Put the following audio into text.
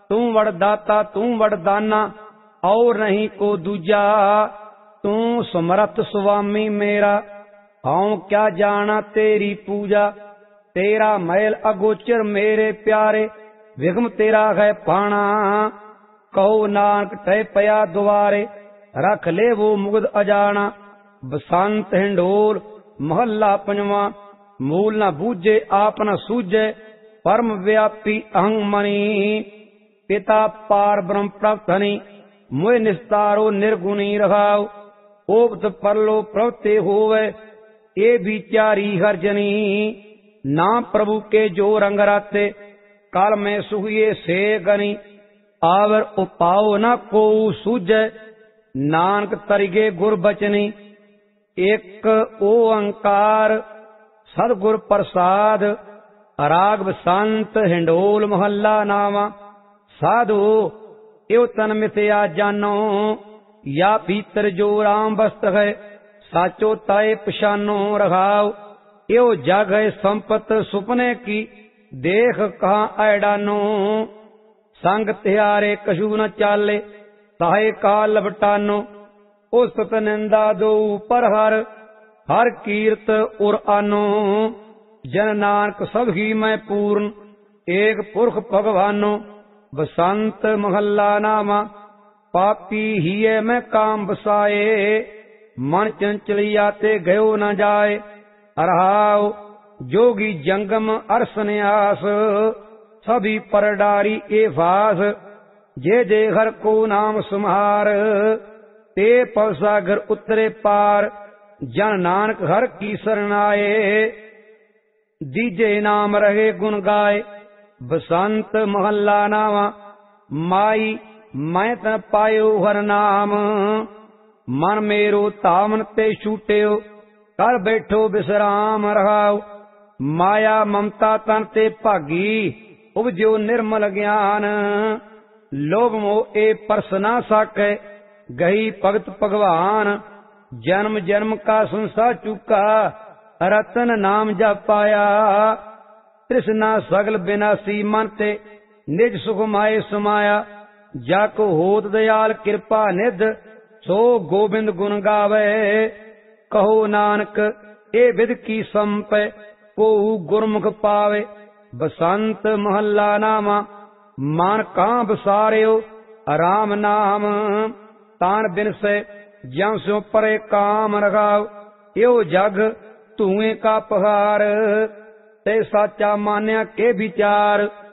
तू वरदाता तू वरदाना और नहीं को दूजा। तू समर्थ स्वामी मेरा हूं क्या जाना तेरी पूजा। तेरा महल अगोचर मेरे प्यारे विघ्न तेरा है पाना। कहो नानक तय पया द्वारे रख ले वो मुग्ध अजाना। बसंत हिंडोल महला पंजवा मूल न बूझे आप न सूझे परम व्यापी अहं मणि। पिता पार ब्रह्म प्राप्त हनि मुझ निस्तारो निर्गुणी रहाओ। ओपत परलो प्रवते होवे ये विचारी हरजनी। नाम प्रभु के जो रंग राते काल में सुहिए से गनी। आवर उपाओ न को सूझे नानक तरिगे गुर बचनी। एक ओंकार सदगुर प्रसाद राग बसंत हिंडोल महला नावा। साधु एव तन मिथया जानो या भीतर जो राम वस्त्र है। साचो ताए पछानो रघाओ एव जग है संपत सुपने की देख कहाँ ऐडानो। संग त्यारे कछु न चाले ताहे का लपटानो। उस निंदा दो पर हर कीर्त उर आनो। जन नानक सब ही मैं पूर्ण एक पुरख भगवानो। बसंत महला नामा पापी हिये में काम बसाए। मन चंचलिया ते गयो न जाए। अरहाओ जोगी जंगम अरसन्यास सभी पर डारी ए भास। जे जे हर को नाम सुमार ते पव सागर उतरे पार। जन नानक हर की शरणाए दीजे नाम रहे गुण गाए। बसंत महला नावा माई मैं तन पायो हर नाम। मन मेरो तामन ते छूट्यो कर बैठो विश्राम रहाओ। माया ममता तन ते भागी उपजो निर्मल ज्ञान। लोभ मोह ए परस ना साकै गही भगत भगवान। जन्म जन्म का संसार चुका रतन नाम जप पाया। तृष्णा सगल विनाशी मन ते निज सुख माए समाया। जाको होत दयाल कृपा निध सो गोबिंद गुण गावे। कहो नानक ए विध की संप को गुरमुख पावे। बसंत महला नामा मान कां बसारियो राम नाम। तान बिन से ज्यों स्यों परे काम रखाओ। यो जग धुएं का पहाड़ ते साचा मान्या के विचार।